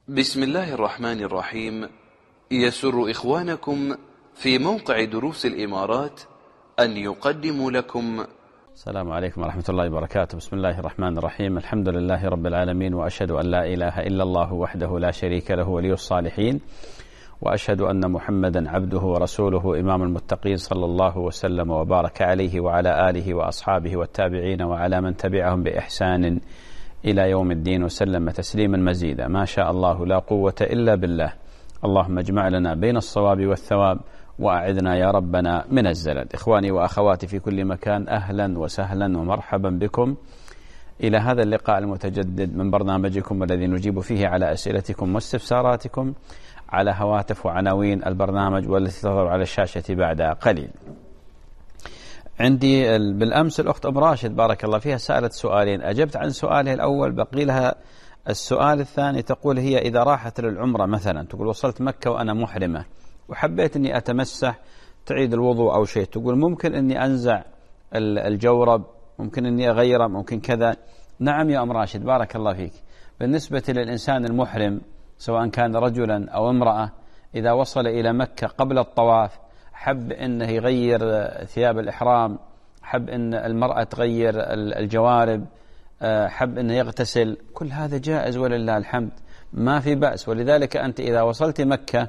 بسم الله الرحمن الرحيم. يسر إخوانكم في موقع دروس الإمارات أن يقدموا لكم. السلام عليكم ورحمة الله وبركاته. بسم الله الرحمن الرحيم. الحمد لله رب العالمين، وأشهد أن لا إله إلا الله وحده لا شريك له ولي الصالحين، وأشهد أن محمدا عبده ورسوله إمام المتقين، صلى الله وسلم وبارك عليه وعلى آله وأصحابه والتابعين وعلى من تبعهم بإحسان إلى يوم الدين، وسلم تسليما مزيدا. ما شاء الله لا قوة إلا بالله. اللهم اجمع لنا بين الصواب والثواب، وأعذنا يا ربنا من الزلل. إخواني وأخواتي في كل مكان، أهلا وسهلا ومرحبا بكم إلى هذا اللقاء المتجدد من برنامجكم الذي نجيب فيه على أسئلتكم واستفساراتكم على هواتف وعناوين البرنامج والتي تظهر على الشاشة بعد قليل. عندي بالأمس الأخت أم راشد بارك الله فيها سألت سؤالين، أجبت عن سؤاله الأول، بقي لها السؤال الثاني. تقول هي إذا راحت للعمرة مثلا، تقول وصلت مكة وأنا محرمة وحبيت أني أتمسح، تعيد الوضوء أو شيء، تقول ممكن أني أنزع الجورب، ممكن أني أغيره، ممكن كذا. نعم يا أم راشد بارك الله فيك. بالنسبة للإنسان المحرم سواء كان رجلا أو امرأة، إذا وصل إلى مكة قبل الطواف حب أنه يغير ثياب الإحرام، حب أن المرأة تغير الجوارب، حب أنه يغتسل، كل هذا جائز ولله الحمد، ما في بأس. ولذلك أنت إذا وصلت مكة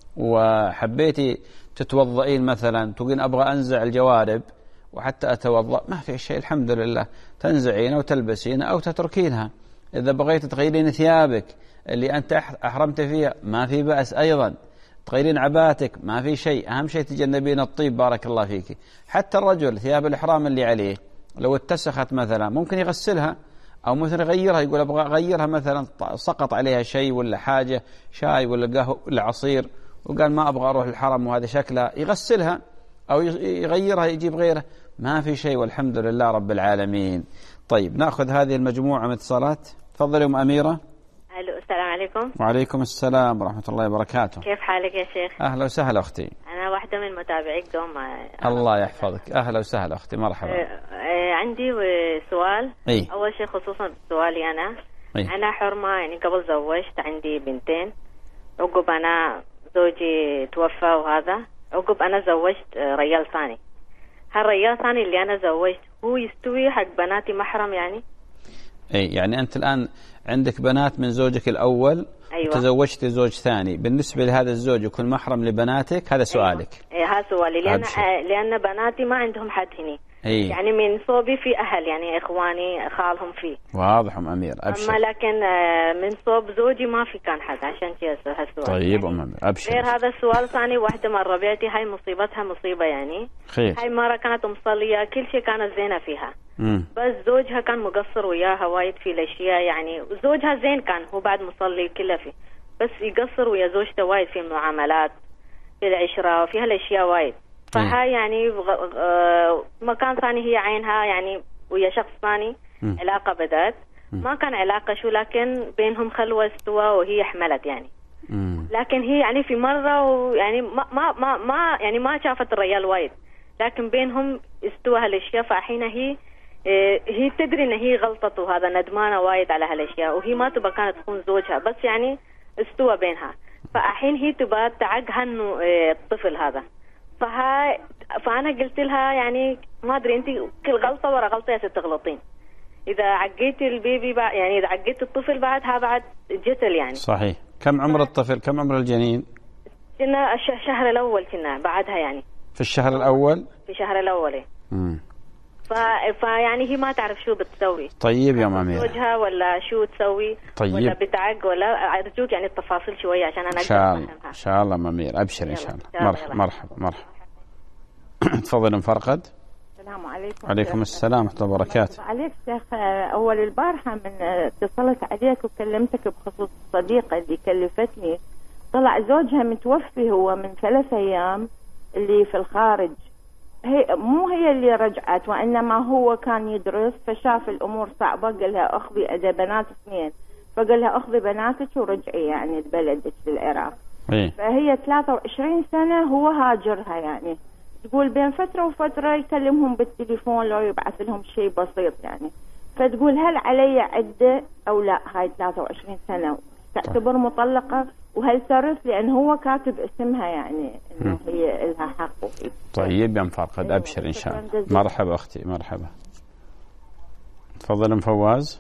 وحبيتي تتوضئين مثلا، تقولين أبغى أنزع الجوارب وحتى أتوضأ، ما في شيء الحمد لله، تنزعين أو تلبسين أو تتركينها. إذا بغيت تغيرين ثيابك اللي أنت أحرمت فيها ما في بأس أيضا، تغيرين عباتك ما في شيء، أهم شيء تجنبين الطيب بارك الله فيك. حتى الرجل ثياب الإحرام اللي عليه لو اتسخت مثلا ممكن يغسلها أو مثلا يغيرها، يقول أبغى أغيرها مثلا، سقط عليها شيء ولا حاجة، شاي ولا قهوة ولا عصير، وقال ما أبغى أروح الحرم وهذا شكلها، يغسلها أو يغيرها يجيب غيرها، ما في شيء والحمد لله رب العالمين. طيب نأخذ هذه المجموعة من اتصالات. تفضلي أم أميرة. الو السلام عليكم. وعليكم السلام ورحمة الله وبركاته. كيف حالك يا شيخ؟ أهلا وسهلا أختي. أنا واحدة من متابعيك دوما. الله يحفظك. أهلا وسهلا أختي، مرحبا. عندي سؤال. أي. أول شيء خصوصا سؤالي أنا. أي. أنا حرمة، يعني قبل زوجت، عندي بنتين، عقب أنا زوجي توفى، وهذا عقب أنا زوجت ريال ثاني. هالريال الثاني اللي أنا زوجت هو يستوي حق بناتي محرم يعني؟ أي يعني أنت الآن عندك بنات من زوجك الأول. أيوة. تزوجت زوج ثاني، بالنسبة لهذا الزوج يكون محرم لبناتك؟ هذا سؤالك. أيوة. هذا سؤالي، لأن بناتي ما عندهم حد هنا. أي. يعني من صوبي في أهل، يعني إخواني خالهم فيه. واضح أم أمير، أبشر. أما لكن من صوب زوجي ما في كان حد، عشان كذا هالسؤال. طيب يعني أم أمير أبشر. غير هذا السؤال ثاني، واحدة من ربيعتي هاي مصيبتها مصيبة يعني. خير. هاي مرة كانت مصلية، كل شيء كانت زينة فيها. بس زوجها كان مقصر وياها وايد في الأشياء، يعني زوجها زين كان، هو بعد مصلي كله فيه، بس يقصر ويا زوجته وايد في المعاملات، في العشرة وفي هالأشياء وايد. فهاي يعني مكان ثاني هي عينها يعني ويا شخص ثاني. علاقة بدأت، ما كان علاقة شو، لكن بينهم خلوة استوى وهي حملت يعني. لكن هي يعني في مرة ويعني ما يعني ما شافت الرجال وايد، لكن بينهم استوى هالاشياء. فحين هي تدري ان هي غلطت، وهذا ندمانة وايد على هالاشياء، وهي ما تبى كانت تكون زوجها، بس يعني استوى بينها. فالحين هي تبى تعقها انه الطفل هذا. فأنا قلت لها يعني ما أدري، أنت كل غلطة ورا غلطة يا ست تغلطين. إذا عقيتي البيبي يعني إذا عقيت الطفل بعدها بعد جتل يعني. صحيح. كم عمر الطفل؟ كم عمر الجنين؟ كنا الشهر الأول، كنا بعدها يعني. في الشهر الأول؟ في الشهر الأول. فيعني هي ما تعرف شو بتسوي. طيب يا مامي. زوجها ولا شو تسوي؟ طيب. ولا بتعق، ولا أرجوك يعني التفاصيل شوية عشان أنا إن شاء الله. إن شاء الله مامير، أبشر إن شاء الله. مرحبا. تفضل ام فرقد. السلام عليكم. وعليكم السلام ورحمة الله وبركاته. عليك شيخ، أول البارحة من اتصلت عليك وكلمتك بخصوص الصديقة اللي كلفتني، طلع زوجها متوفي هو من 3 أيام، اللي في الخارج. مو هي اللي رجعت، وإنما هو كان يدرس، فشاف الأمور صعبة، قال لها أخذي أدا بنات 2، فقال لها أخذي بناتك ورجعي يعني لبلدك للعراق. فهي 23 سنة هو هاجرها يعني. تقول بين فترة وفترة يكلمهم بالتليفون لو يبعث لهم شيء بسيط يعني. فتقول هل علي عدة أو لا؟ هاي 23 سنة تعتبر مطلقة، وهل ترث لأن هو كاتب اسمها يعني إنه هي لها حق. طيب يا أم فارقد أبشر إن شاء الله. مرحبا أختي مرحبا. تفضل أم فواز.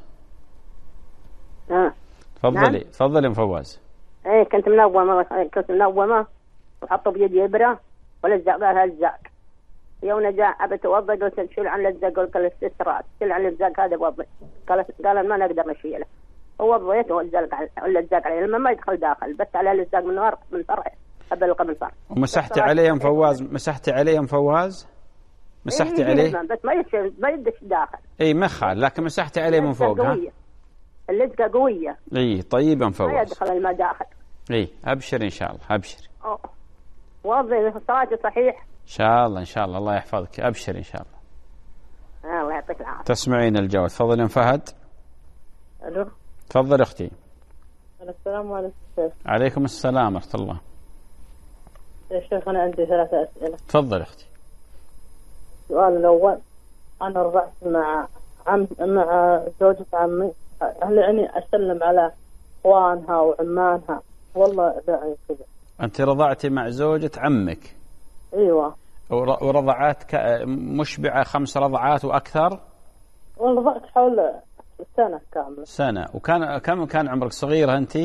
تفضلي تفضلي أم فواز. ايه كنت منومة وحطوا بيدي إبرة ولزق قالها لزق. يوم جاء أبى توضأ قلت شيل عن اللزق، قلت له السترات شيل عن اللزق هذا وضع. قال ما نقدر نشيله. ووضيته واللزق عليه لما ما يدخل داخل، بس على اللزق من فرع قبل فرع. ومسحتي عليه يا أم فواز؟ مسحتي عليه يا أم فواز؟ مسحتي عليه؟ بس ما يدش داخل. اي مخال، لكن مسحتي عليه من فوق. ها اللزقة قوية. اي طيب يا أم فواز. ما يدخل الماء داخل. اي ابشر ان شاء الله ابشر. وضعي صلاتي صحيح. ان شاء الله ان شاء الله، الله يحفظك، ابشر ان شاء الله. الله يعطيك العافية. تسمعين الجواب. تفضل يا فهد. الو تفضل اختي. السلام عليكم. عليكم السلام ورحمة الله. يا شيخ أنا عندي 3 أسئلة. تفضل اختي. السؤال الأول، أنا رضعت مع زوجة عمي، هل يعني أسلم على إخوانها وعمانها؟ والله لا كذا. أنت رضعتي مع زوجة عمك؟ أيوة. ورضعات مشبعة 5 رضعات وأكثر؟ والله رضعت حول سنة كاملة. سنة. وكان كان عمرك صغيرة أنت؟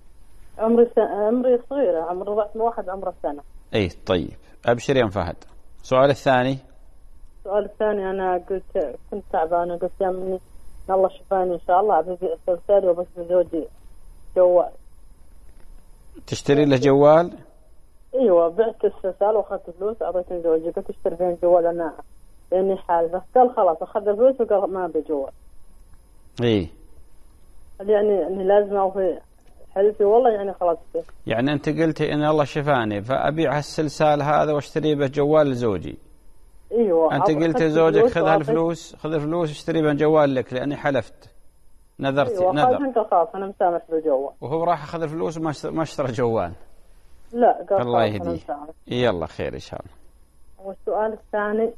عمري صغيرة، رضعت من واحد عمره سنة. أي طيب أبشر يا فهد. السؤال الثاني. السؤال الثاني، أنا كنت تعبانة، قلت يا مني الله شفاني إن شاء الله، أبي السلسال وبس زوجي جوال. تشتري له جوال؟ ايوه بعت السلسال واخذت فلوس اعطيتني زوجي، قلت اشتري فين جوال انا لاني حالفه، قال خلاص اخذ الفلوس وقال ما ابي جوال. اي يعني اني لازم اوفي حلفي والله، يعني خلاص كيف. يعني انت قلتي ان الله شفاني فابيع هالسلسال هذا واشتري به جوال لزوجي. ايوه انت قلت لزوجك خذ هالفلوس، خذ الفلوس اشتري به جوال لك لاني حلفت، نذرتي. ايوه نذر. انت خلاص انا مسامح بالجوال. وهو راح اخذ الفلوس وما اشترى جوال. لا قال الله يهديه. يلا خير ان شاء الله. والسؤال الثاني.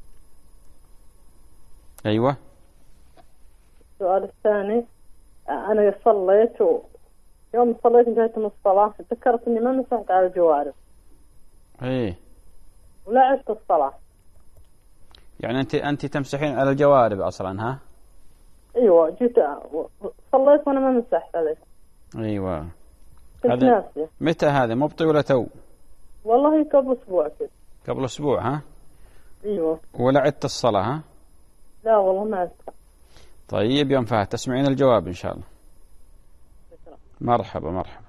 ايوه. السؤال الثاني، انا صليت يوم صليت انتهيت من الصلاة تذكرت اني ما مسحت على الجوارب. ايه. ولا عشت الصلاة. يعني انت تمسحين على الجوارب اصلا؟ ها؟ ايوه جيت صليت وانا ما مسحت عليه. ايوه. كنت ناسية. متى هذا؟ مبطي ولا تو؟ والله قبل اسبوع كذا. قبل اسبوع ها؟ ايوه. ولا عدت الصلاة؟ ها؟ لا والله ما عدت. طيب يا ام فهد تسمعين الجواب ان شاء الله. مرحبا مرحبا.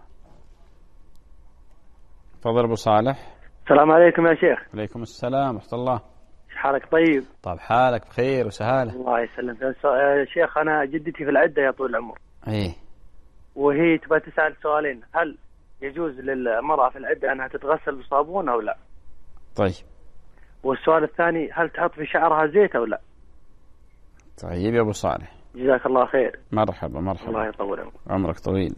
تفضل ابو صالح. السلام عليكم يا شيخ. عليكم السلام ورحمة الله. حالك طيب؟ طيب حالك بخير وسهالة. الله يسلمك يا شيخ. أنا جدتي في العدة يا طول العمر. إيه. وهي تبغى تسأل سؤالين، هل يجوز للمرأة في العدة أنها تتغسل بصابون أو لا؟ طيب. والسؤال الثاني، هل تحط في شعرها زيت أو لا؟ طيب يا أبو صالح. جزاك الله خير. مرحبا مرحبا. الله يطول عمرك. عمرك طويل.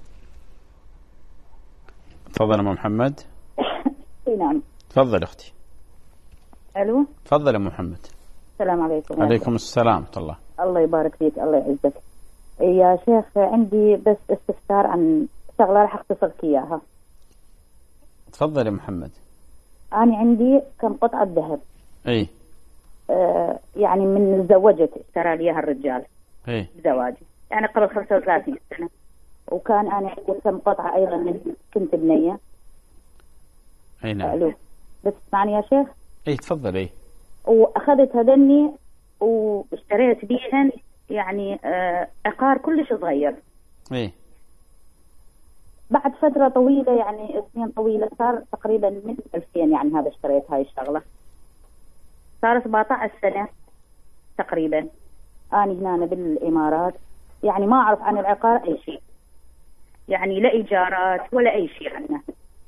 تفضل أم محمد. نعم. تفضل أختي. ألو. تفضل أم محمد. السلام عليكم. عليكم السلام ورحمة الله. الله يبارك فيك، الله يعزك يا شيخ. عندي بس استفسار عن شغلة راح أختصر لك إياها. تفضل يا محمد. أنا عندي كم قطعة ذهب. إيه. يعني من زوجتي اشترى لي إياها الرجال. إيه. بزواجي يعني قبل 35 سنة. وكان أنا عندي كم قطعة أيضا من كنت بنية. أي نعم. ألو بس اسمعني يا شيخ. إيه تفضل. إيه. وأخذت هذني واشتريت بيهن يعني عقار كلش صغير. إيه. بعد فترة طويلة يعني سنين طويلة صار تقريبا من 2000 يعني هذا اشتريت هاي الشغلة. صار 17 سنة تقريبا. أنا هنا بالإمارات يعني ما أعرف عن العقار أي شيء. يعني لا إيجارات ولا أي شيء عنه.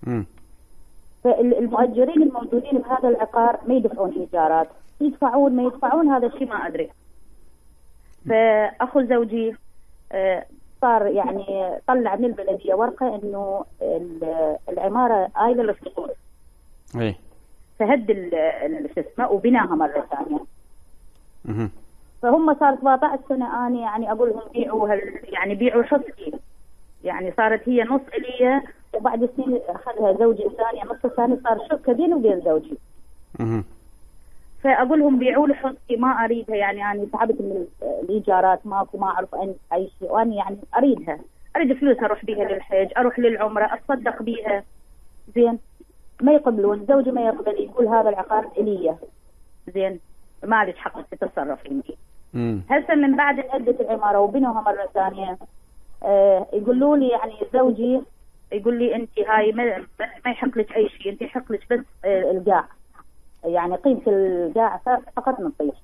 فالمؤجرين الموجودين بهذا العقار ما يدفعون إيجارات، يدفعون ما يدفعون هذا الشيء ما أدري. فأخو زوجي صار يعني طلع من البلدية ورقة إنه العمارة آيلة للسقوط. إيه. فهد الاسماء وبناها مرة ثانية. فهم صار 17 سنة أنا يعني أقول لهم بيعوا يعني بيعوا حصتي يعني صارت هي نص إلي، وبعد سنين أخذها زوجي الثاني، النص الثاني صار شركة بيني وبين زوجي. فأقول لهم بيعوا لي حصتي، ما أريدها، يعني أنا تعبت من الإيجارات، ماكو، ما أعرف أي شيء، وأنا يعني أريدها، أريد فلوس أروح بيها للحج، أروح للعمرة، أتصدق بيها. زين ما يقبلون، زوجي ما يقبل، يقول هذا العقار إلي، زين ما لك حق تتصرف فيه. هسه من بعد أدت العمارة وبنوها مرة ثانية، يقولوا لي يعني زوجي يقول لي أنت هاي ما يحق لك أي شيء، أنت يحق لك بس القاع، يعني قيمة القاع فقط نطيش.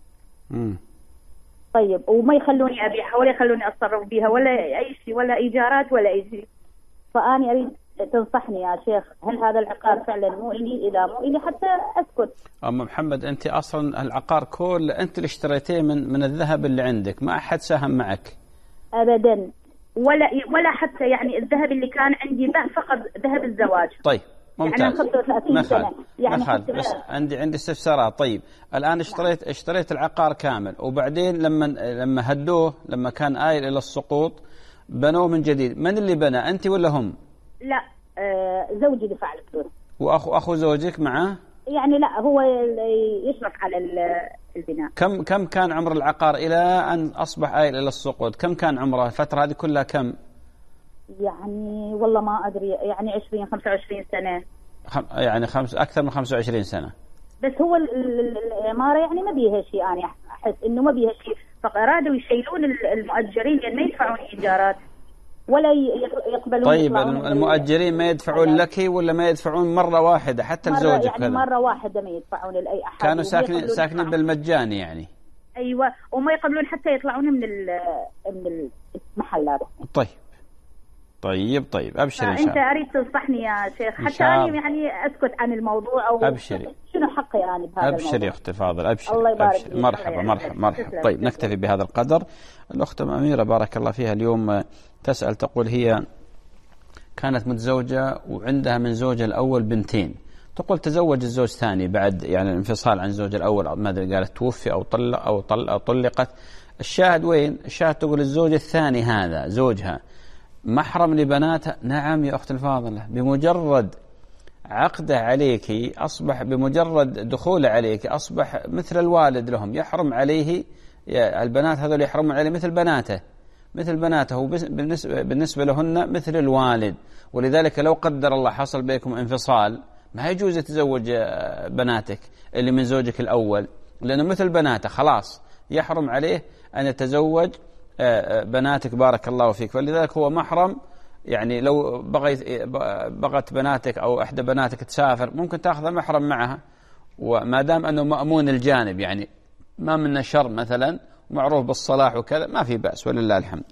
طيب وما يخلوني أبيعها ولا يخلوني أتصرف بيها ولا أي شيء، ولا إيجارات ولا أي شيء. فأنا أريد تنصحني يا شيخ، هل هذا العقار فعلا مو إلي؟ إذا مو إلي حتى أسكت. أم محمد، أنت أصلا العقار كل أنت اللي اشتريتيه من الذهب اللي عندك، ما أحد ساهم معك أبدا، ولا حتى يعني الذهب اللي كان عندي فقط ذهب الزواج. طيب ممتاز، يعني 35 سنة يعني بس عندي استفسارات. طيب الآن اشتريت العقار كامل، وبعدين لما هدوه، لما كان آيل إلى السقوط بنوه من جديد، من اللي بنى، أنت ولا هم؟ لا زوجي دفع الفلوس. وأخو زوجك معه؟ يعني لا، هو يشرف على البناء. كم كان عمر العقار إلى أن أصبح آيل إلى السقوط؟ كم كان عمره الفترة هذه كلها؟ كم يعني والله ما أدري، يعني 20-25 سنة، يعني أكثر من 25 سنة. بس هو العمارة يعني ما بيها شيء، أنا أحس إنه ما بيها شيء، فأرادوا يشيلون المؤجرين لأن ما يدفعون إيجارات ولا يقبلون. طيب المؤجرين ما يدفعون لك ولا ما يدفعون مرة واحدة حتى لزوجك؟ يعني مرة واحدة ما يدفعون لأي أحد، كانوا ساكنين بالمجاني يعني. أيوة، وما يقبلون حتى يطلعون من المحلات. طيب أبشر إن شاء الله. أنت أريد تنصحني يا شيخ حتى أنا يعني أسكت عن الموضوع، أو أبشري، شنو حقي أنا بهذا الموضوع؟ أبشري يا أختي فاضل، أبشري. الله يبارك. مرحبا. طيب نكتفي بهذا القدر. الأخت أميرة بارك الله فيها اليوم تسأل، تقول هي كانت متزوجة وعندها من زوجها الأول بنتين، تقول تزوج الزوج الثاني بعد يعني الانفصال عن الزوج الأول، ما أدري قالت توفي أو طلقت. الشاهد وين؟ الشاهد تقول الزوج الثاني هذا زوجها محرم لبناتها. نعم يا أخت الفاضلة، بمجرد عقده عليك أصبح، بمجرد دخوله عليك أصبح مثل الوالد لهم، يحرم عليه، البنات هذول يحرم عليه مثل بناته، هو بالنسبة لهن مثل الوالد. ولذلك لو قدر الله حصل بينكم انفصال ما يجوز يتزوج بناتك اللي من زوجك الأول، لأنه مثل بناته، خلاص يحرم عليه أن يتزوج بناتك بارك الله فيك. فلذلك هو محرم، يعني لو بغت بناتك أو إحدى بناتك تسافر ممكن تأخذ محرم معها، وما دام أنه مأمون الجانب، يعني ما من شر مثلا، معروف بالصلاح وكذا، ما في بأس ولله الحمد.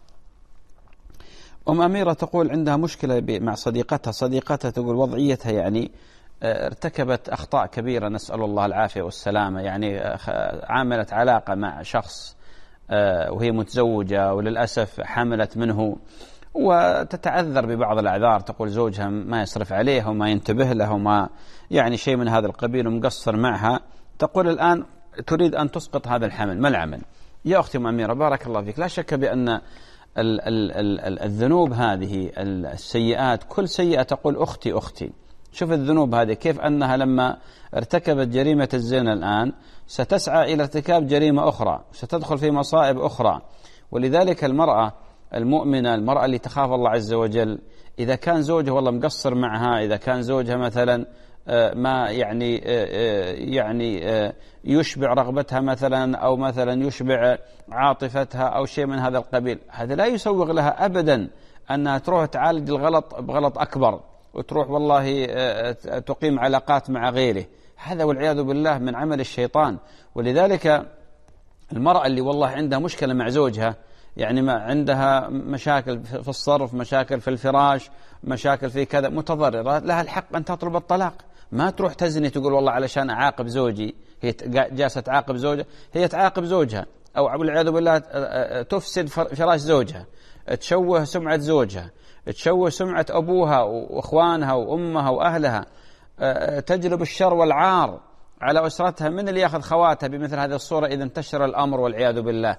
أميرة تقول عندها مشكلة مع صديقتها تقول وضعيتها يعني ارتكبت أخطاء كبيرة، نسأل الله العافية والسلامة، يعني عاملت علاقة مع شخص وهي متزوجة، وللأسف حملت منه، وتتعذر ببعض الأعذار، تقول زوجها ما يصرف عليها وما ينتبه لها وما يعني شيء من هذا القبيل ومقصر معها. تقول الآن تريد أن تسقط هذا الحمل، ما العمل؟ يا أختي أميرة بارك الله فيك، لا شك بأن الذنوب هذه السيئات، كل سيئة تقول أختي. شوف الذنوب هذه كيف أنها لما ارتكبت جريمة الزنا الآن ستسعى إلى ارتكاب جريمة أخرى، ستدخل في مصائب أخرى. ولذلك المرأة المؤمنة، المرأة اللي تخاف الله عز وجل، إذا كان زوجها والله مقصر معها، إذا كان زوجها مثلا ما يعني يشبع رغبتها مثلا، أو مثلا يشبع عاطفتها أو شيء من هذا القبيل، هذا لا يسوغ لها أبدا أنها تروح تعالج الغلط بغلط أكبر، وتروح والله تقيم علاقات مع غيره. هذا والعياذ بالله من عمل الشيطان. ولذلك المرأة اللي والله عندها مشكلة مع زوجها، يعني ما عندها مشاكل في الصرف، مشاكل في الفراش، مشاكل في كذا، متضررة، لها الحق أن تطلب الطلاق. ما تروح تزني تقول والله علشان أعاقب زوجي، هي جالسة تعاقب زوجها، هي تعاقب زوجها، أو والعياذ بالله تفسد فراش زوجها، تشوه سمعة زوجها، تشوه سمعة أبوها وإخوانها وأمها وأهلها، تجلب الشر والعار على أسرتها. من اللي يأخذ خواتها بمثل هذه الصورة إذا انتشر الأمر والعياذ بالله؟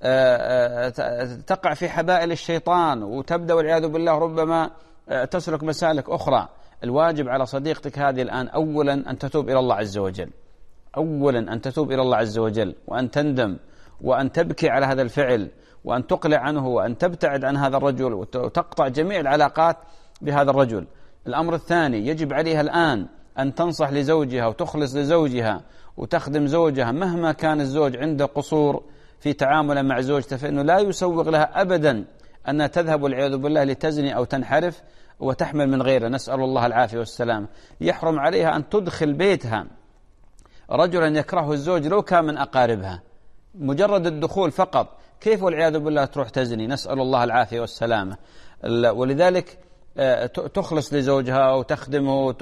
تقع في حبائل الشيطان وتبدأ والعياذ بالله ربما تسلك مسالك أخرى. الواجب على صديقتك هذه الآن أولا أن تتوب إلى الله عز وجل، أولا أن تتوب إلى الله عز وجل، وأن تندم، وأن تبكي على هذا الفعل، وأن تقلع عنه، وأن تبتعد عن هذا الرجل، وتقطع جميع العلاقات بهذا الرجل. الأمر الثاني، يجب عليها الآن أن تنصح لزوجها وتخلص لزوجها وتخدم زوجها مهما كان الزوج عنده قصور في تعامله مع زوجته، فإنه لا يسوغ لها أبدا أنها تذهب والعياذ بالله لتزني أو تنحرف وتحمل من غيره، نسأل الله العافية والسلام. يحرم عليها أن تدخل بيتها رجلا يكرهه الزوج لو كان من أقاربها، مجرد الدخول فقط، كيف والعياذ بالله تروح تزني؟ نسأل الله العافية والسلامة. ولذلك تخلص لزوجها وتخدمه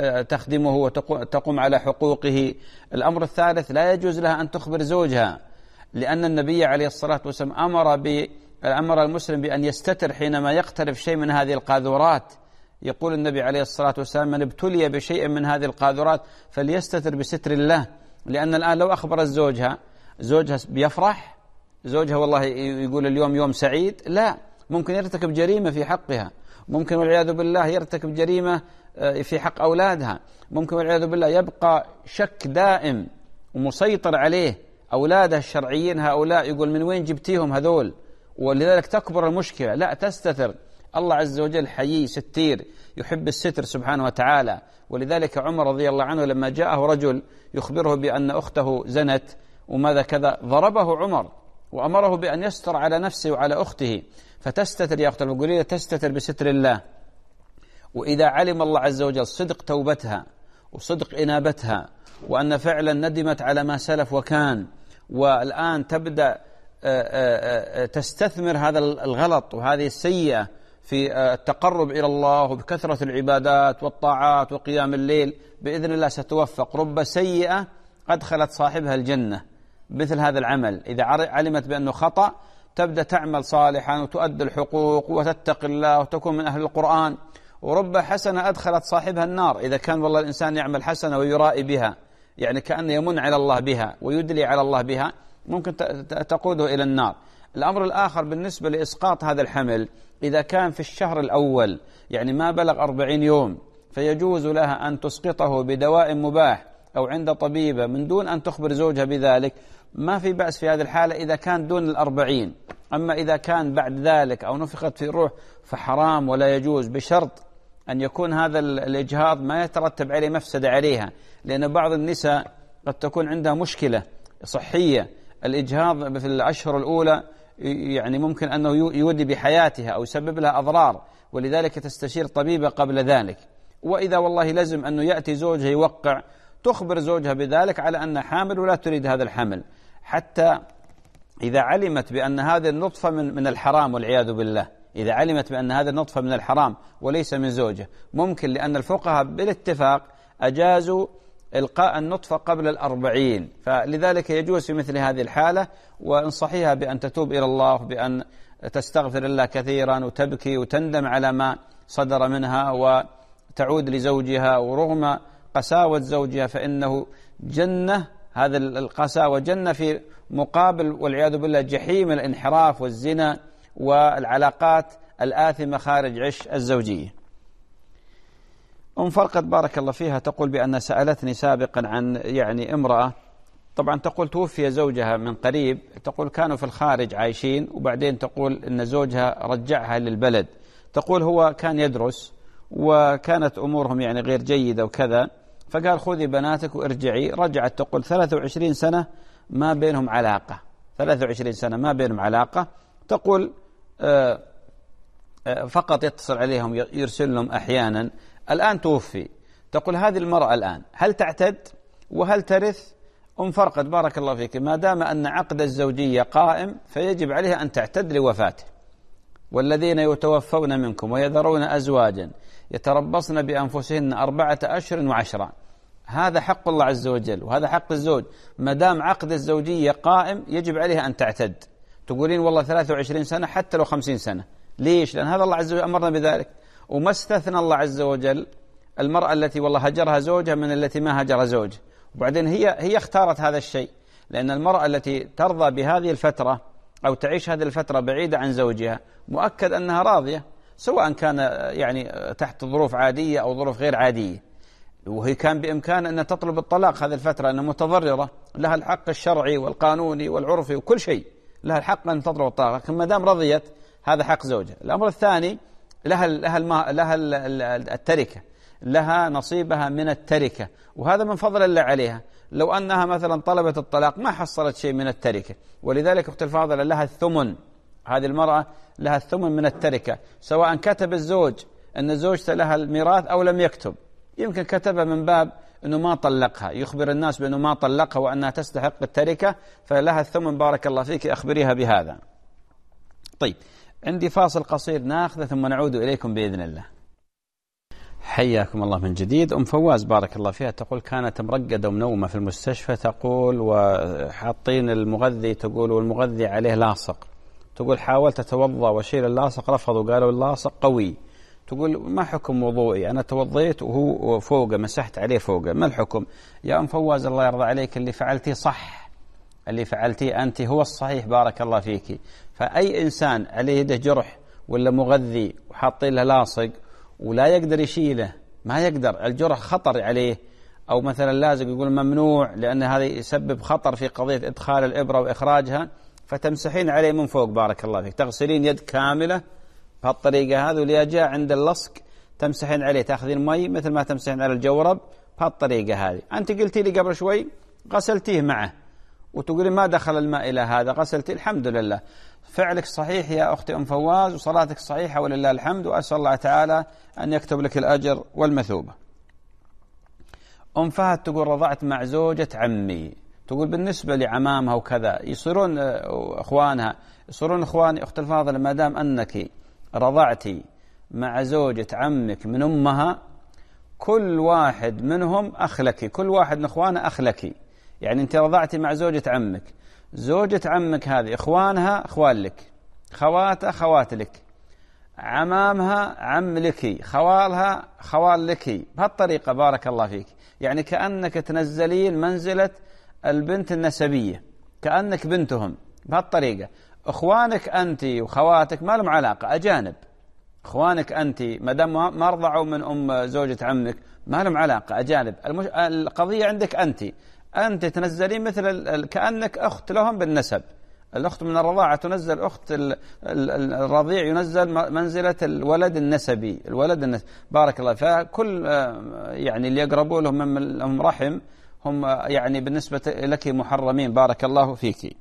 وتقوم على حقوقه. الأمر الثالث، لا يجوز لها أن تخبر زوجها، لأن النبي عليه الصلاة والسلام أمر المسلم بأن يستتر حينما يقترب شيء من هذه القاذورات. يقول النبي عليه الصلاة والسلام: من ابتلي بشيء من هذه القاذورات فليستتر بستر الله. لأن الآن لو أخبرت زوجها بيفرح، زوجها والله يقول اليوم يوم سعيد، لا، ممكن يرتكب جريمة في حقها، ممكن والعياذ بالله يرتكب جريمة في حق أولادها، ممكن والعياذ بالله يبقى شك دائم ومسيطر عليه. أولادها الشرعيين هؤلاء يقول من وين جبتيهم هذول؟ ولذلك تكبر المشكلة. لا، تستتر. الله عز وجل حيي ستير، يحب الستر سبحانه وتعالى. ولذلك عمر رضي الله عنه لما جاءه رجل يخبره بأن أخته زنت وماذا كذا، ضربه عمر وأمره بأن يستر على نفسه وعلى أخته. فتستتر يا أخت القليلة، تستتر بستر الله. وإذا علم الله عز وجل صدق توبتها وصدق إنابتها، وأن فعلا ندمت على ما سلف وكان، والآن تبدأ تستثمر هذا الغلط وهذه السيئة في التقرب إلى الله وبكثرة العبادات والطاعات وقيام الليل، بإذن الله ستوفق. رب سيئة أدخلت صاحبها الجنة مثل هذا العمل. إذا علمت بأنه خطأ تبدأ تعمل صالحا وتؤدي الحقوق وتتقي الله وتكون من أهل القرآن. ورب حسنة أدخلت صاحبها النار، إذا كان والله الإنسان يعمل حسنة ويرائي بها، يعني كأنه يمن على الله بها ويدلي على الله بها، ممكن تقوده إلى النار. الأمر الآخر بالنسبة لإسقاط هذا الحمل، إذا كان في الشهر الأول يعني ما بلغ 40 يوم، فيجوز لها أن تسقطه بدواء مباح أو عند طبيبة من دون أن تخبر زوجها بذلك، ما في بأس في هذه الحالة إذا كان دون 40. أما إذا كان بعد ذلك أو نفخت في الروح فحرام ولا يجوز، بشرط أن يكون هذا الإجهاض ما يترتب عليه مفسدة عليها، لأن بعض النساء قد تكون عندها مشكلة صحية. الإجهاض في الأشهر الأولى يعني ممكن أنه يودي بحياتها أو يسبب لها أضرار، ولذلك تستشير طبيبة قبل ذلك. وإذا والله لازم أنه يأتي زوجها يوقع، تخبر زوجها بذلك على أنها حامل ولا تريد هذا الحمل، حتى إذا علمت بأن هذه النطفة من الحرام والعياذ بالله، إذا علمت بأن هذه النطفة من الحرام وليس من زوجه، ممكن، لأن الفقهاء بالاتفاق أجازوا إلقاء النطفة قبل 40، فلذلك يجوز في مثل هذه الحالة. وانصحيها بأن تتوب إلى الله، بأن تستغفر الله كثيرا وتبكي وتندم على ما صدر منها وتعود لزوجها، ورغم قساوة زوجها فإنه جنة، هذا القساوة جنة في مقابل والعياذ بالله جحيم الانحراف والزنا والعلاقات الآثمة خارج عش الزوجية. فرقت بارك الله فيها تقول بأن سألتني سابقا عن يعني امرأة، طبعا تقول توفي زوجها من قريب، تقول كانوا في الخارج عايشين، وبعدين تقول إن زوجها رجعها للبلد. تقول هو كان يدرس وكانت أمورهم يعني غير جيدة وكذا، فقال خذي بناتك وارجعي. رجعت تقول 23 سنة ما بينهم علاقة، 23 سنة ما بينهم علاقة. تقول فقط يتصل عليهم يرسل لهم أحيانا. الآن توفي. تقول هذه المرأة الآن هل تعتد وهل ترث؟ فرقت بارك الله فيك، ما دام أن عقد الزوجية قائم فيجب عليها أن تعتد لوفاته. والذين يتوفون منكم ويذرون أزواجا يتربصن بأنفسهن 4 أشهر و10. هذا حق الله عز وجل وهذا حق الزوج. ما دام عقد الزوجية قائم يجب عليها أن تعتد. تقولين والله 23 سنة حتى لو 50 سنة، ليش؟ لأن هذا الله عز وجل أمرنا بذلك. وما استثنى الله عز وجل المرأة التي والله هجرها زوجها من التي ما هجر زوجها، وبعدين هي اختارت هذا الشيء، لأن المرأة التي ترضى بهذه الفترة أو تعيش هذه الفترة بعيدة عن زوجها، مؤكد أنها راضية، سواء كان يعني تحت ظروف عادية أو ظروف غير عادية، وهي كان بإمكان أن تطلب الطلاق هذه الفترة، أنها متضررة، لها الحق الشرعي والقانوني والعرفي وكل شيء، لها الحق أن تطلب الطلاق، لكن ما دام رضيت هذا حق زوجها. الأمر الثاني، لها التركة، لها نصيبها من التركة، وهذا من فضل الله عليها. لو أنها مثلا طلبت الطلاق ما حصلت شيء من التركة، ولذلك أخت الفاضلة لها الثمن، هذه المرأة لها الثمن من التركة، سواء كتب الزوج أن زوجته لها الميراث أو لم يكتب. يمكن كتبها من باب أنه ما طلقها، يخبر الناس بأنه ما طلقها وأنها تستحق التركة، فلها الثمن. بارك الله فيك، أخبريها بهذا. طيب، عندي فاصل قصير ناخذه ثم نعود إليكم بإذن الله. حياكم الله من جديد. فواز بارك الله فيها تقول كانت مرقدة ومنومة في المستشفى، تقول وحاطين المغذي، تقول والمغذي عليه لاصق، تقول حاولت أتوضأ وشيل اللاصق، رفضوا قالوا اللاصق قوي. تقول ما حكم وضوئي؟ أنا توضيت وهو فوقه، مسحت عليه فوقه، ما الحكم؟ يا فواز الله يرضى عليك، اللي فعلتيه صح، اللي فعلتيه أنت هو الصحيح بارك الله فيك. فأي إنسان عليه يده جرح ولا مغذي وحاطين له لاصق ولا يقدر يشيله، ما يقدر، الجرح خطر عليه، أو مثلا لازق، يقول ممنوع لأن هذا يسبب خطر في قضية إدخال الإبرة وإخراجها، فتمسحين عليه من فوق بارك الله فيك، تغسلين يد كاملة بهالطريقة هذه، واللي جاء عند اللصق تمسحين عليه، تأخذين مي مثل ما تمسحين على الجورب بهالطريقة هذه. أنت قلتي لي قبل شوي غسلتيه معه وتقولي ما دخل الماء إلى هذا، غسلتيه، الحمد لله، فعلك صحيح يا أختي فواز، وصلاتك صحيحة ولله الحمد، وأسأل الله تعالى أن يكتب لك الأجر والمثوبة. فهد تقول رضعت مع زوجة عمي، تقول بالنسبة لعمامها وكذا يصيرون إخوانها، يصيرون إخواني. أخت الفاضلة، ما دام أنك رضعتي مع زوجة عمك من أمها، كل واحد منهم أخ لك، كل واحد من إخوانها أخ لك، يعني أنت رضعتي مع زوجة عمك، زوجة عمك هذه إخوانها إخوان لك، خواتها خوات لك، عمامها عم لك، خوالها خوال لك، بهالطريقة بارك الله فيك، يعني كأنك تنزلين منزلة البنت النسبية، كأنك بنتهم بهالطريقة. إخوانك أنت وخواتك ما لهم علاقة، أجانب. إخوانك أنت ما دام ما رضعوا من أم زوجة عمك ما لهم علاقة، أجانب. القضية عندك أنت تنزلين مثل كأنك أخت لهم بالنسب. الأخت من الرضاعة تنزل، أخت الرضيع ينزل منزلة الولد النسبي، الولد النسبي بارك الله. فكل يعني اللي يقربوا لهم من لهم رحم هم يعني بالنسبة لك محرمين بارك الله فيك.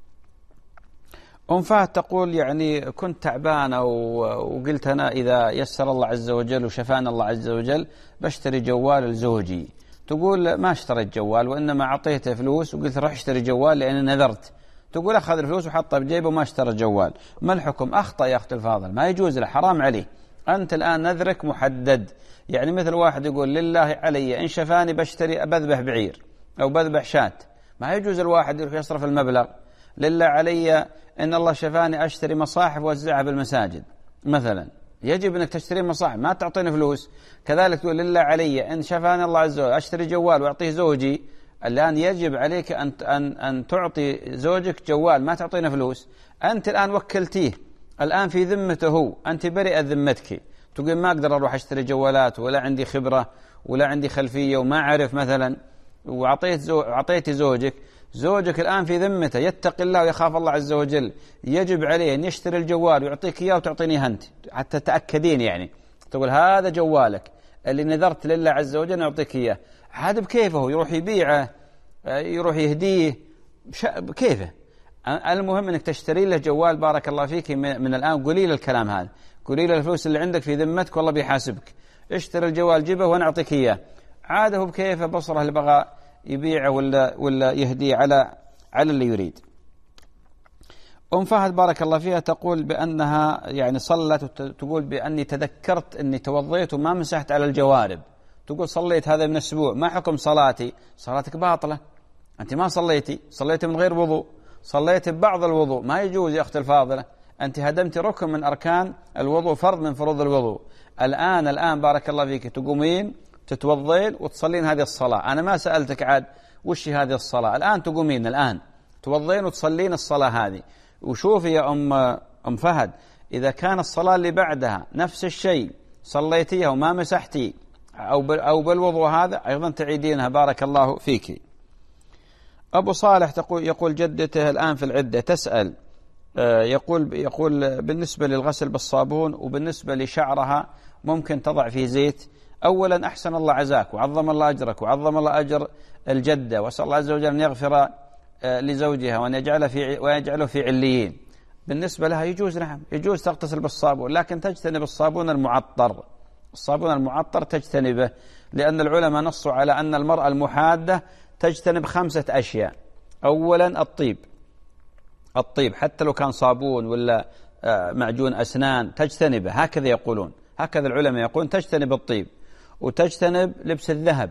فهد تقول يعني كنت تعبانة وقلت أنا إذا يسر الله عز وجل وشفانا الله عز وجل بشتري جوال لزوجي. تقول ما اشتريت جوال، وإنما أعطيته فلوس وقلت راح اشتري جوال لأني نذرت. تقول أخذ الفلوس وحطها بجيبه وما اشترى جوال، ما الحكم؟ أخطأ يا أخت الفاضل، ما يجوز له، حرام عليه. أنت الآن نذرك محدد، يعني مثل واحد يقول لله علي إن شفاني بشتري بذبح بعير أو بذبح شاة، ما يجوز الواحد يروح يصرف المبلغ. لله علي إن الله شفاني أشتري مصاحف وأوزعها بالمساجد مثلا، يجب أنك تشتري مصاحف، ما تعطيني فلوس. كذلك تقول لله علي إن شفاني الله عز وجل أشتري جوال وأعطيه زوجي، الآن يجب عليك أن تعطي زوجك جوال، ما تعطينا فلوس. أنت الآن وكلتيه، الآن في ذمته هو، أنت برئت ذمتك. تقول ما أقدر أروح أشتري جوالات ولا عندي خبرة ولا عندي خلفية وما أعرف مثلا، وعطيت زوجك الآن في ذمته، يتقي الله ويخاف الله عز وجل، يجب عليه أن يشتري الجوال ويعطيك إياه وتعطينيه أنت حتى تأكدين. يعني تقول هذا جوالك اللي نذرت لله عز وجل يعطيك إياه، هذا بكيفه، يروح يبيعه يروح يهديه كيفه. المهم أنك تشتري له جوال بارك الله فيك من الآن. قولي له الكلام هذا، قولي له الفلوس اللي عندك في ذمتك والله بيحاسبك، اشتري الجوال جيبه وأنا أعطيك إياه. عاده بكيفه، بصره اللي بغى يبيعه ولا يهديه على اللي يريد. فهد بارك الله فيها تقول بأنها يعني صلت، تقول بأني تذكرت أني توضيت وما مسحت على الجوارب. تقول صليت هذا من أسبوع، ما حكم صلاتي؟ صلاتك باطلة، أنت ما صليتي من غير وضوء، صليت ببعض الوضوء، ما يجوز يا أخت الفاضلة، أنت هدمت ركن من أركان الوضوء، فرض من فروض الوضوء. الآن بارك الله فيك تقومين تتوضين وتصلين هذه الصلاة. أنا ما سألتك عاد وش هذه الصلاة، الآن تقومين الآن توضين وتصلين الصلاة هذه. وشوفي يا أم فهد، إذا كان الصلاة اللي بعدها نفس الشيء صليتيها وما مسحتي أو بالوضوء هذا أيضا تعيدينها. بارك الله فيك. أبو صالح يقول جدته الآن في العدة تسأل، يقول بالنسبة للغسل بالصابون وبالنسبة لشعرها ممكن تضع فيه زيت. أولا أحسن الله عزاك وعظم الله أجرك وعظم الله أجر الجدة، وأسأل الله عز وجل أن يغفر لزوجها وأن يجعله في عليين. بالنسبة لها يجوز، نعم يجوز تغتسل بالصابون، لكن تجتنب الصابون المعطر. الصابون المعطر تجتنبه، لأن العلماء نصوا على أن المرأة المحادة تجتنب 5 أشياء. أولا الطيب حتى لو كان صابون ولا معجون أسنان تجتنبه، هكذا يقولون، هكذا العلماء يقولون تجتنب الطيب، وتجتنب لبس الذهب،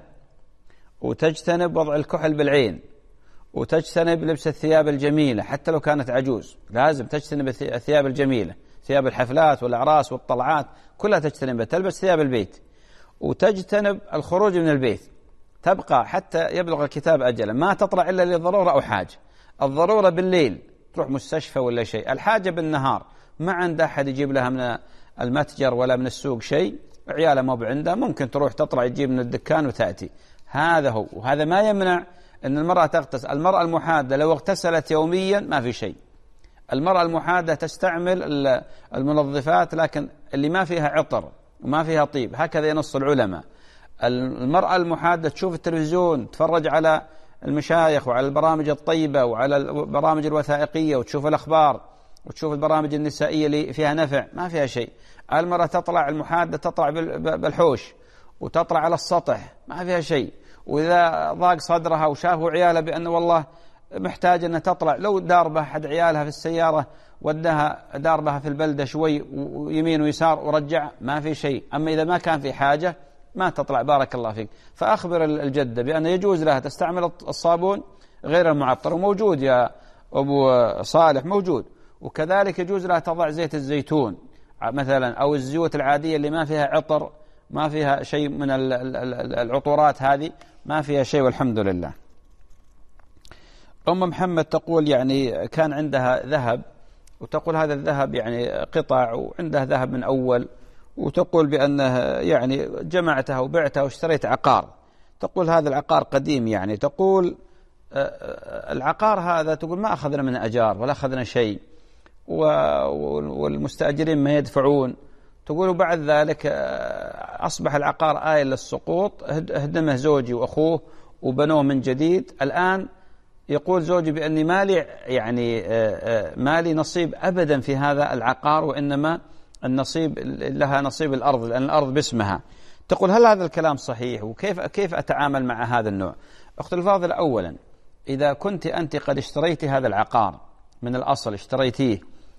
وتجتنب وضع الكحل بالعين، وتجتنب لبس الثياب الجميلة حتى لو كانت عجوز، لازم تجتنب الثياب الجميلة، ثياب الحفلات والأعراس والطلعات كلها تجتنبها، تلبس ثياب البيت، وتجتنب الخروج من البيت، تبقى حتى يبلغ الكتاب أجلا، ما تطلع إلا لضرورة أو حاجة. الضرورة بالليل تروح مستشفى ولا شيء، الحاجة بالنهار ما عند أحد يجيب لها من المتجر ولا من السوق شيء، عيالها ما بعندها، ممكن تروح تطلع تجيب من الدكان وتأتي. هذا هو، وهذا ما يمنع أن المرأة تغتسل. المرأة المحادة لو اغتسلت يوميا ما في شيء. المرأة المحادة تستعمل المنظفات لكن اللي ما فيها عطر وما فيها طيب، هكذا ينص العلماء. المرأة المحادة تشوف التلفزيون، تفرج على المشايخ وعلى البرامج الطيبة وعلى البرامج الوثائقية، وتشوف الأخبار وتشوف البرامج النسائية اللي فيها نفع، ما فيها شيء. المرأة تطلع المحادة تطلع بالحوش وتطلع على السطح، ما فيها شيء. وإذا ضاق صدرها وشافوا عيالها بأن والله محتاج أن تطلع، لو دار بها أحد عيالها في السيارة ودها دار بها في البلدة شوي ويمين ويسار ورجع، ما في شيء. أما إذا ما كان في حاجة ما تطلع. بارك الله فيك. فأخبر الجدة بأن يجوز لها تستعمل الصابون غير المعطر، وموجود يا أبو صالح موجود. وكذلك يجوز لها تضع زيت الزيتون مثلا، أو الزيوت العادية اللي ما فيها عطر، ما فيها شيء من العطورات هذه، ما فيها شيء والحمد لله. أم محمد تقول يعني كان عندها ذهب، وتقول هذا الذهب يعني قطع، وعندها ذهب من أول، وتقول بأنه يعني جمعتها وبعتها واشتريت عقار. تقول هذا العقار قديم، يعني تقول العقار هذا تقول ما أخذنا منه أجار ولا أخذنا شيء، والمستأجرين ما يدفعون. تقول وبعد ذلك أصبح العقار آيل للسقوط، هدمه زوجي وأخوه وبنوه من جديد. الآن يقول زوجي بأني مالي نصيب أبدا في هذا العقار، وإنما النصيب لها نصيب الأرض، لأن الأرض باسمها. تقول هل هذا الكلام صحيح؟ وكيف أتعامل مع هذا النوع؟ أختي الفاضلة، أولا إذا كنت أنت قد اشتريتي هذا العقار من الأصل، اشتريتيه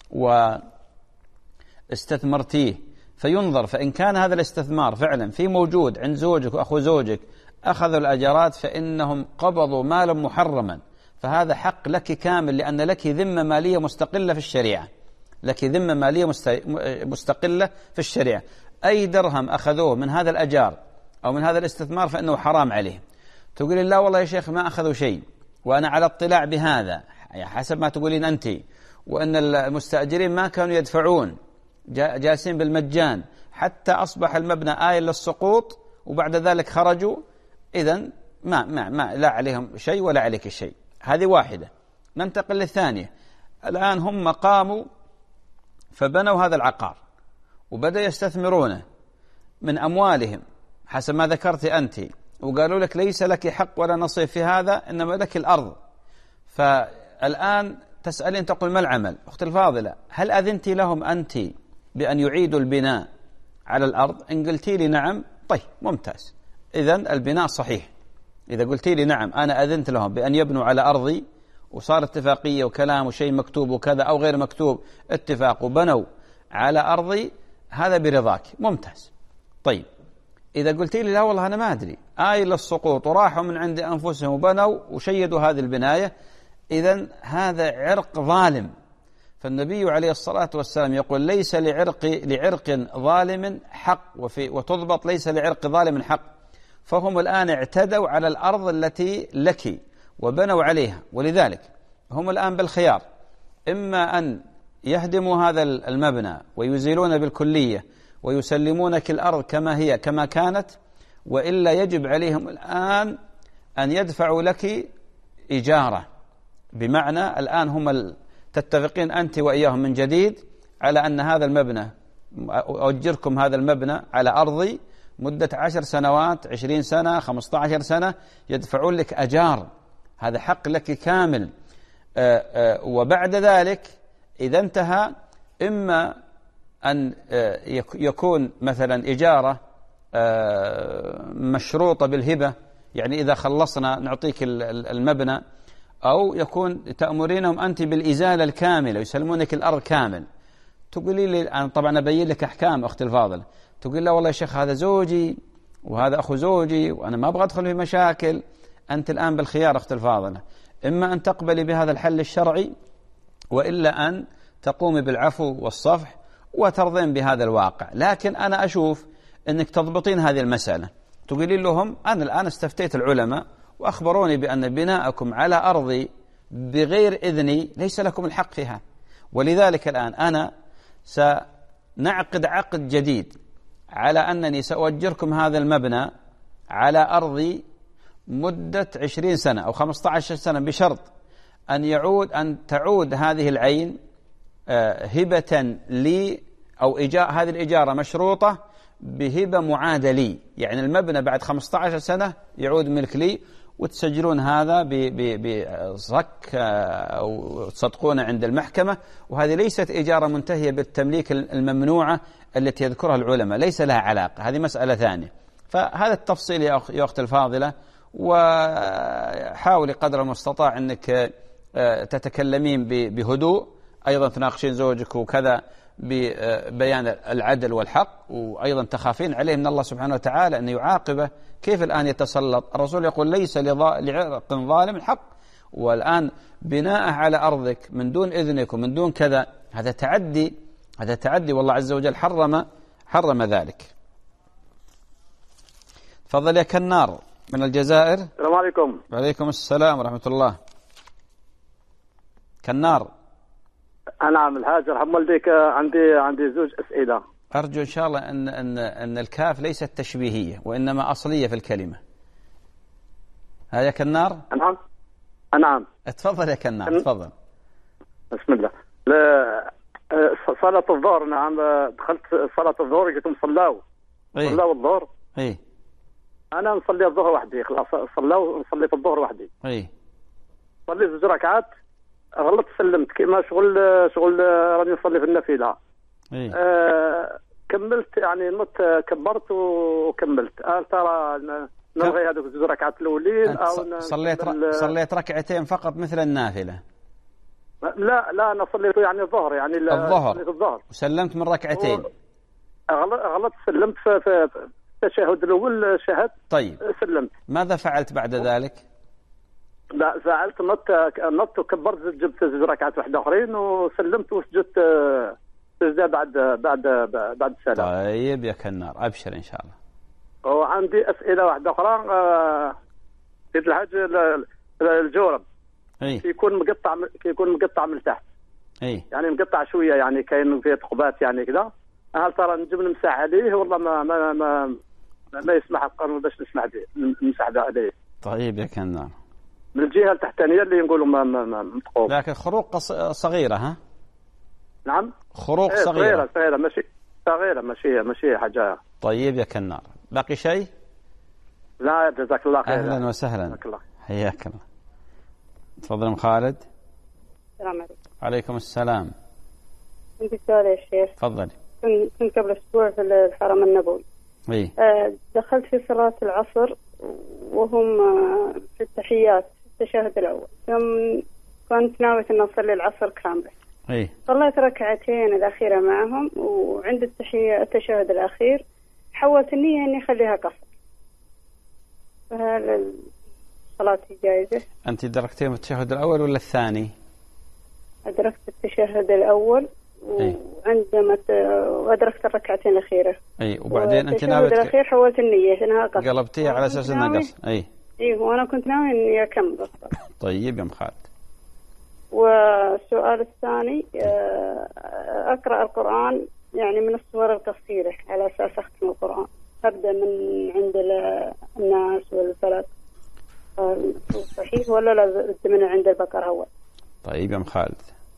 واستثمرتيه، فينظر، فإن كان هذا الاستثمار فعلا في موجود عند زوجك وأخو زوجك أخذوا الأجارات، فإنهم قبضوا مالا محرما، فهذا حق لك كامل، لأن لك ذمة مالية مستقلة في الشريعة، لك ذمة مالية مستقلة في الشريعة. أي درهم أخذوه من هذا الأجار أو من هذا الاستثمار فإنه حرام عليه. تقول لا والله يا شيخ ما أخذوا شيء وأنا على اطلاع بهذا، حسب ما تقولين أنت، وأن المستأجرين ما كانوا يدفعون، جالسين بالمجان حتى أصبح المبنى آيل للسقوط، وبعد ذلك خرجوا، إذن ما لا عليهم شيء ولا عليك شيء. هذه واحدة. ننتقل للثانية. الآن هم قاموا فبنوا هذا العقار وبدأ يستثمرونه من أموالهم حسب ما ذكرت أنت، وقالوا لك ليس لك حق ولا نصيب في هذا، إنما لك الأرض. فالآن تسألين تقول ما العمل؟ أختي الفاضلة، هل أذنت لهم أنت بأن يعيدوا البناء على الأرض؟ إن قلتي لي نعم، طيب ممتاز، إذن البناء صحيح. إذا قلتي لي نعم أنا أذنت لهم بأن يبنوا على أرضي، وصار اتفاقية وكلام وشيء مكتوب وكذا أو غير مكتوب اتفاق، وبنوا على أرضي، هذا برضاك، ممتاز. طيب إذا قلتي لي لا والله أنا ما أدري، آيل للسقوط وراحوا من عند أنفسهم وبنوا وشيدوا هذه البناية، إذن هذا عرق ظالم. فالنبي عليه الصلاة والسلام يقول ليس لعرق ظالم حق، وتضبط ليس لعرق ظالم حق. فهم الآن اعتدوا على الأرض التي لك وبنوا عليها، ولذلك هم الآن بالخيار. إما أن يهدموا هذا المبنى ويزيلون بالكلية ويسلمونك الأرض كما هي كما كانت، وإلا يجب عليهم الآن أن يدفعوا لك إجارة، بمعنى الآن هم تتفقين أنت وإياهم من جديد على أن هذا المبنى أؤجركم هذا المبنى على أرضي مدة 10 سنوات 20 سنة 15 سنة، يدفعون لك أجار، هذا حق لك كامل. وبعد ذلك إذا انتهى إما أن يكون مثلا إجارة مشروطة بالهبة، يعني إذا خلصنا نعطيك المبنى، أو يكون تأمرينهم أنت بالإزالة الكاملة ويسلمونك الأرض كامل. تقولي لي أنا طبعا أبين لك أحكام أختي الفاضلة، تقول لا والله يا شيخ هذا زوجي وهذا أخو زوجي وأنا ما أبغى أدخل في مشاكل. أنت الآن بالخيار أختي الفاضلة، إما أن تقبلي بهذا الحل الشرعي، وإلا أن تقومي بالعفو والصفح وترضين بهذا الواقع. لكن أنا أشوف أنك تضبطين هذه المسألة، تقولين لهم أنا الآن استفتيت العلماء وأخبروني بأن بناءكم على أرضي بغير إذني ليس لكم الحق فيها، ولذلك الآن أنا سنعقد عقد جديد على أنني سأؤجركم هذا المبنى على أرضي مدة 20 سنة أو 15 سنة، بشرط أن تعود هذه العين هبة لي، أو هذه الإجارة مشروطة بهبة معادة لي، يعني المبنى بعد 15 سنة يعود ملك لي، وتسجلون هذا بصك أو تصدقون عند المحكمة. وهذه ليست إجارة منتهية بالتمليك الممنوعة التي يذكرها العلماء، ليس لها علاقة، هذه مسألة ثانية. فهذا التفصيل يا أخت الفاضلة، وحاولي قدر المستطاع أنك تتكلمين بهدوء، أيضا تناقشين زوجك وكذا ببيان العدل والحق، وأيضا تخافين عليه من الله سبحانه وتعالى أن يعاقبه. كيف الآن يتسلط؟ الرسول يقول ليس لعرق ظالم حق، والآن بناء على أرضك من دون إذنك ومن دون كذا، هذا تعدي، والله عز وجل حرم ذلك. تفضل يا كنار من الجزائر. السلام عليكم. وعليكم السلام ورحمة الله. كنار. نعم الحاج رحم والديك، عندي زوج أسئلة. أرجو إن شاء الله أن الكاف ليست تشبيهية وإنما أصلية في الكلمة. ها يا كنار؟ نعم. تفضل يا كنار تفضل. بسم الله. صلاة الظهر، نعم دخلت صلاة الظهر جيت مصلاو الظهر. إيه. أنا نصلي الظهر وحدي، خلاص صليت الظهر وحدي. إيه. صليت 2 ركعات، غلط سلمت كما شغل راني نصلي في النافلة. إيه. كملت يعني كبرت وكملت. هل ترى نلغي هذوك 2 ركعات الأولين أو صليت ركعتين فقط مثل النافلة؟ لا أنا صليت يعني الظهر، يعني صليت الظهر وسلمت من ركعتين. غلط سلمت في التشهد الأول، شهدت. طيب سلمت. ماذا فعلت بعد ذلك؟ لا فعلت نط وكبرت، جبت 2 ركعات واحدة آخرين وسلمت وسجدت سجدة بعد السلام. طيب يا كنار أبشر إن شاء الله. وعندي أسئلة واحدة أخرى. سيد الحاج، الجورب كيكون مقطع من تحت. يعني مقطع شوية، يعني كاين فيه ثقبات يعني كذا. هل ترى نجم نمسح عليه والله ما يسمح القانون باش نمسح عليه؟ طيب يا كنار. من الجهة التحتانية اللي نقولوا ما متقوم. لكن خروق صغيرة ها؟ نعم. خروق صغيرة ماشي حاجة. طيب يا كنار، باقي شيء؟ لا جزاك الله خير. أهلا وسهلا. حياك الله. تفضل أم خالد. السلام عليكم. عليكم السلام. عندي سؤال يا شيخ. تفضلي. كنت قبل أسبوع في الحرم النبوي. دخلت في صلاة العصر وهم في التحيات في التشهد الأول، ثم كنت ناوية أن أصلي العصر كامل. صليت ركعتين الأخيرة معهم، وعند التشهد الأخير حولت النية أني أخليها قصر. فهل الصلاة جائزة؟ أنت أدركتين في التشهد الأول ولا الثاني؟ أدركت التشهد الأول، وعندما أدركت الركعتين الأخيرة. وبعدين أنت ناوية الأخير حولت النية أنها قصر. قلبتيها على أساس أنها قصر. وأنا كنت ناوي إني أكمل. طيب يا أم خالد. والسؤال الثاني أقرأ القرآن يعني من السور القصيرة على أساس أختم القرآن، أبدأ من عند الناس والفلك، صحيح ولا لازم من عند البقرة أول؟ طيب يا أم خالد.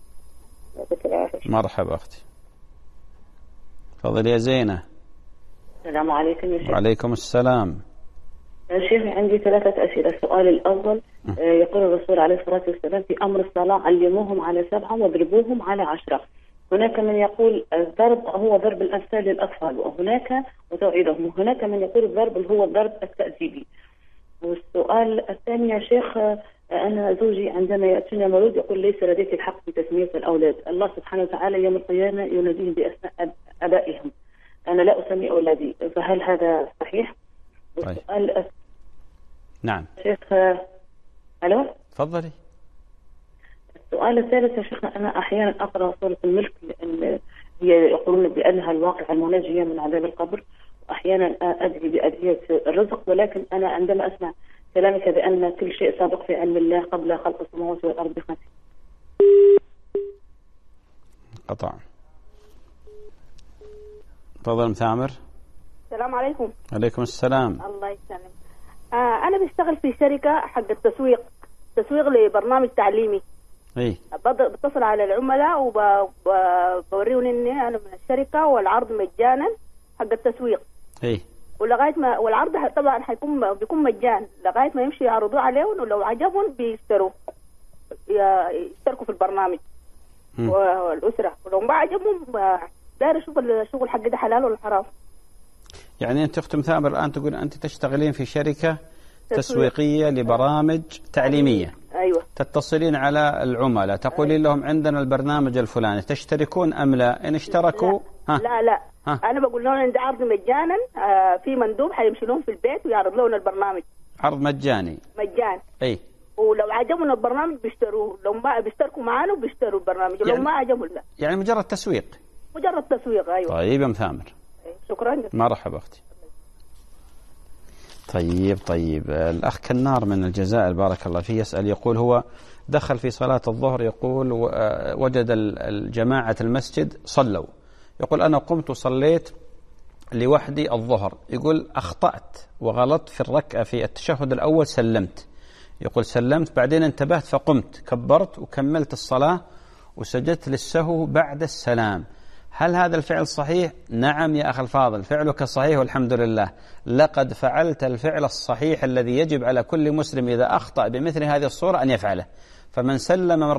مرحبا أختي. تفضلي يا زينة. السلام عليكم يا شيخ. وعليكم السلام. يا شيخ عندي 3 أسئلة. السؤال الأول يقول الرسول عليه الصلاة والسلام في أمر الصلاة علموهم على 7 واضربوهم على 10. هناك من يقول الضرب هو ضرب الأمثال للأطفال، وهناك وتوعيدهم، وهناك من يقول الضرب هو الضرب التأديبي. والسؤال الثاني يا شيخ، أنا زوجي عندما يأتينا مولود يقول ليس لديك الحق في تسمية الأولاد، الله سبحانه وتعالى يوم القيامة يناديهم بأسماء آبائهم، أنا لا أسمي أولادي، فهل هذا صحيح؟ طيب. نعم شيخ. ألو تفضلي. السؤال الثالث يا شيخ، أنا أحيانا أقرأ سورة الملك لأن هي يقولون بأنها الواقع المنجية من عذاب القبر، وأحيانا أدعي بأدعية الرزق، ولكن أنا عندما أسمع كلامك بأن كل شيء سابق في علم الله قبل خلق السماوات والأرض ب5. قطع. تفضل مثامر. السلام عليكم. عليكم السلام. الله يسلمك. أنا بشتغل في شركة حق تسويق لبرنامج تعليمي. اي. بتصل على العملاء وبوريهم اني انا من الشركة والعرض مجانا حق التسويق. اي. ولغايه ما والعرض طبعا بيكون مجان لغايه ما يمشي يعرضوه عليهم، ولو عجبهم يشتركوا في البرنامج والاسره، ولو ما عجبهم داير الشغل حق ده حلال ولا حرام. يعني انت اخت مثامر الان تقول انت تشتغلين في شركه تسويقيه لبرامج تعليميه. ايوه. تتصلين على العملاء تقولين لهم عندنا البرنامج الفلاني، تشتركون ام لا؟ ان اشتركوا لا انا بقول لهم عندي عرض مجانا، في مندوب حيمشي لهم في البيت ويعرض لهم البرنامج. عرض مجاني. مجان. اي. ولو عجبهم البرنامج بيشتروه، لو ما بيشتركوا معانا وبيشتروا البرنامج، لو ما عجبهم لا. يعني مجرد تسويق. مجرد تسويق. ايوه. طيب يا مثامر. شكرا. مرحبا اختي. طيب الأخ كنار من الجزائر بارك الله فيه يسأل، يقول هو دخل في صلاة الظهر، يقول وجد الجماعة المسجد صلوا، يقول أنا قمت وصليت لوحدي الظهر، يقول أخطأت وغلطت في الركعة في التشهد الأول، سلمت، يقول سلمت بعدين انتبهت فقمت كبرت وكملت الصلاة وسجدت للسهو بعد السلام، هل هذا الفعل صحيح؟ نعم يا أخي الفاضل، فعلك صحيح والحمد لله، لقد فعلت الفعل الصحيح الذي يجب على كل مسلم إذا أخطأ بمثل هذه الصورة أن يفعله. فمن سلم من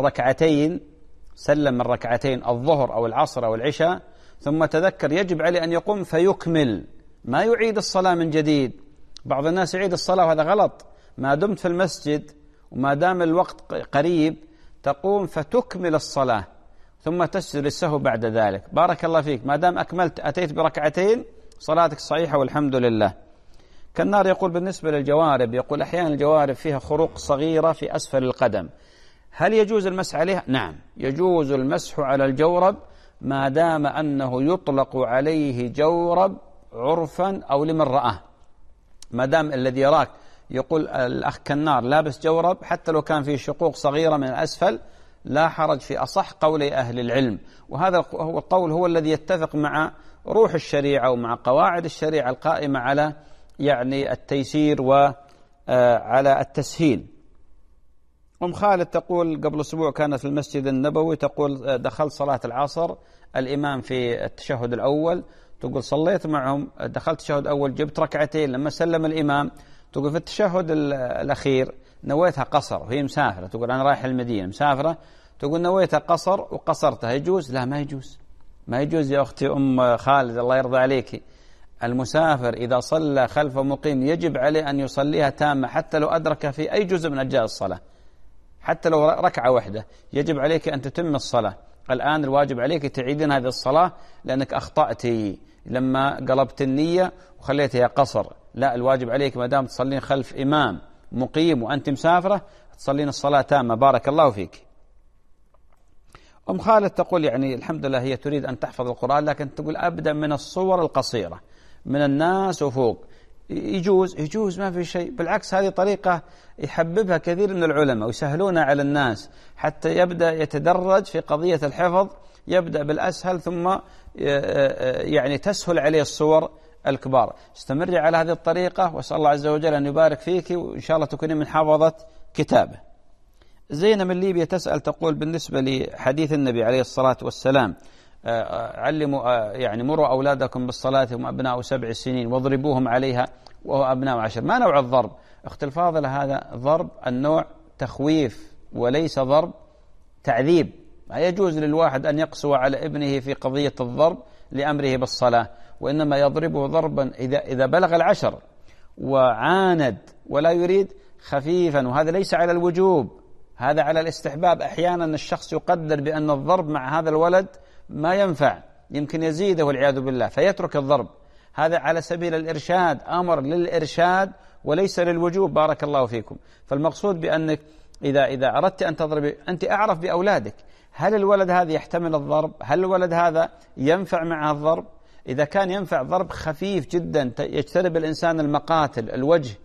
ركعتين الظهر أو العصر أو العشاء ثم تذكر يجب عليه أن يقوم فيكمل، ما يعيد الصلاة من جديد. بعض الناس يعيد الصلاة وهذا غلط، ما دمت في المسجد وما دام الوقت قريب تقوم فتكمل الصلاة ثم تسجد للسهو بعد ذلك. بارك الله فيك، ما دام أكملت أتيت بركعتين صلاتك صحيحة والحمد لله. كالنار يقول بالنسبة للجوارب، يقول أحيانا الجوارب فيها خروق صغيرة في أسفل القدم، هل يجوز المسح عليها؟ نعم يجوز المسح على الجورب ما دام أنه يطلق عليه جورب عرفا أو لمن رآه، ما دام الذي يراك يقول الأخ كالنار لابس جورب حتى لو كان فيه شقوق صغيرة من الأسفل لا حرج في أصح قولي أهل العلم، وهذا هو القول هو الذي يتفق مع روح الشريعة ومع قواعد الشريعة القائمة على يعني التيسير وعلى التسهيل. أم خالد تقول قبل أسبوع كانت في المسجد النبوي، تقول دخلت صلاة العصر الإمام في التشهد الأول، تقول صليت معهم، دخلت التشهد الأول جبت ركعتين، لما سلم الإمام تقول في التشهد الأخير نويتها قصر وهي مسافرة، تقول أنا رايح المدينة مسافرة، تقول نويتها قصر وقصرتها، يجوز؟ لا ما يجوز، ما يجوز يا أختي أم خالد الله يرضى عليك. المسافر إذا صلى خلف مقيم يجب عليه أن يصليها تامة حتى لو أدرك في أي جزء من أجزاء الصلاة، حتى لو ركعة واحدة يجب عليك أن تتم الصلاة. الآن الواجب عليك تعيدين هذه الصلاة لأنك أخطأتي لما قلبت النية وخليتها قصر، لا الواجب عليك ما دام تصلين خلف إمام مقيم وأنت مسافرة تصلين الصلاة تامة. بارك الله فيك. أم خالد تقول يعني الحمد لله هي تريد أن تحفظ القرآن، لكن تقول أبدأ من الصور القصيرة من الناس وفوق، يجوز ما في شيء. بالعكس هذه طريقة يحببها كثير من العلماء ويسهلونها على الناس حتى يبدأ يتدرج في قضية الحفظ، يبدأ بالأسهل ثم يعني تسهل عليه الصور الكبار. استمري على هذه الطريقة، وأسأل الله عز وجل أن يبارك فيك، وإن شاء الله تكونين من حافظة كتابه. زينة من ليبيا تسأل تقول بالنسبة لحديث النبي عليه الصلاة والسلام علموا يعني مروا أولادكم بالصلاة هم أبناء 7 سنين واضربوهم عليها وهو أبناء 10، ما نوع الضرب؟ أخت الفاضلة هذا ضرب النوع تخويف وليس ضرب تعذيب. لا يجوز للواحد أن يقسو على ابنه في قضية الضرب لأمره بالصلاة، وإنما يضربه ضربا إذا بلغ 10 وعاند ولا يريد خفيفا، وهذا ليس على الوجوب، هذا على الاستحباب. أحيانا الشخص يقدر بأن الضرب مع هذا الولد ما ينفع، يمكن يزيده والعياذ بالله فيترك الضرب. هذا على سبيل الإرشاد، أمر للإرشاد وليس للوجوب. بارك الله فيكم. فالمقصود بأنك إذا أردت أن تضربي أنت أعرف بأولادك، هل الولد هذا يحتمل الضرب؟ هل الولد هذا ينفع معه الضرب؟ إذا كان ينفع ضرب خفيف جدا يجتنب الإنسان المقاتل الوجه،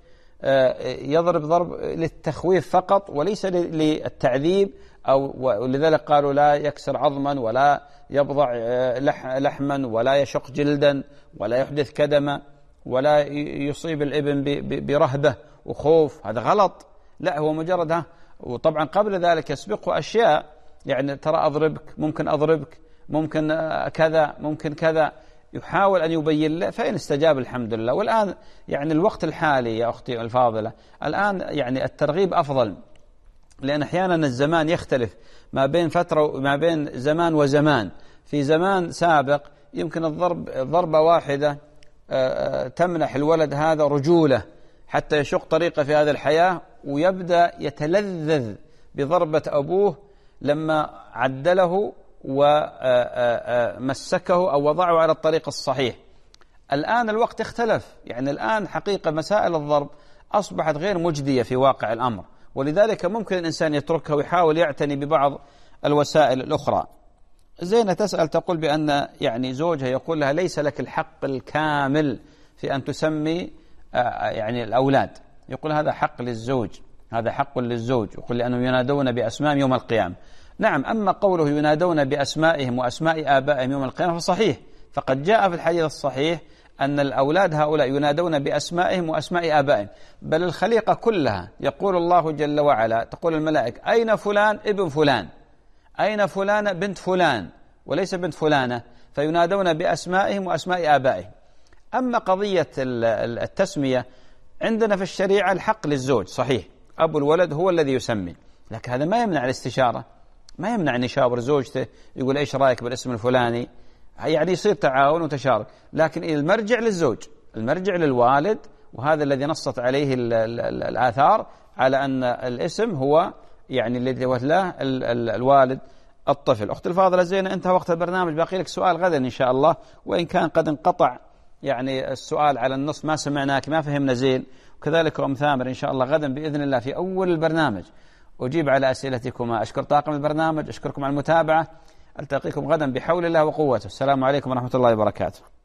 يضرب ضرب للتخويف فقط وليس للتعذيب، ولذلك قالوا لا يكسر عظما ولا يبضع لحما ولا يشق جلدا ولا يحدث كدما ولا يصيب الابن برهبة وخوف، هذا غلط. لا، هو مجرد وطبعا قبل ذلك يسبقه أشياء، يعني ترى أضربك، ممكن أضربك، ممكن كذا، ممكن كذا، يحاول أن يبين له، فإن استجاب الحمد لله. والآن يعني الوقت الحالي يا أختي الفاضلة، الآن يعني الترغيب أفضل، لأن أحيانا الزمان يختلف ما بين فترة ما بين زمان وزمان. في زمان سابق يمكن ضربة واحدة تمنح الولد هذا رجولة حتى يشق طريقه في هذه الحياة، ويبدأ يتلذذ بضربة أبوه لما عدله ومسكه أو وضعه على الطريق الصحيح. الآن الوقت اختلف، يعني الآن حقيقة مسائل الضرب أصبحت غير مجدية في واقع الأمر، ولذلك ممكن الإنسان يتركها ويحاول يعتني ببعض الوسائل الأخرى. زينة تسأل تقول بأن يعني زوجها يقول لها ليس لك الحق الكامل في أن تسمي يعني الأولاد، يقول هذا حق للزوج، هذا حق للزوج، يقول لأنهم ينادون بأسماء يوم القيامة. نعم، أما قوله ينادون بأسمائهم وأسماء آبائهم يوم القيامة فصحيح، فقد جاء في الحديث الصحيح أن الأولاد هؤلاء ينادون بأسمائهم وأسماء آبائهم، بل الخليقة كلها. يقول الله جل وعلا، تقول الملائكة أين فلان ابن فلان، أين فلانة بنت فلان، وليس بنت فلانة، فينادون بأسمائهم وأسماء آبائهم. أما قضية التسمية عندنا في الشريعة الحق للزوج صحيح، أبو الولد هو الذي يسمي، لكن هذا ما يمنع الاستشارة، ما يمنع أن يشاور زوجته يقول إيش رأيك بالاسم الفلاني، يعني يصير تعاون وتشارك، لكن المرجع للزوج، المرجع للوالد، وهذا الذي نصت عليه الآثار على أن الاسم هو يعني الذي له الوالد الطفل. أخت الفاضلة زينة، انتهى وقت البرنامج، باقي لك سؤال غدا إن شاء الله، وإن كان قد انقطع يعني السؤال على النص ما سمعناك ما فهمنا زين، وكذلك أم ثامر إن شاء الله غدا بإذن الله في أول البرنامج أجيب على أسئلتكما. أشكر طاقم البرنامج، أشكركم على المتابعة، ألتقيكم غدا بحول الله وقوته. السلام عليكم ورحمة الله وبركاته.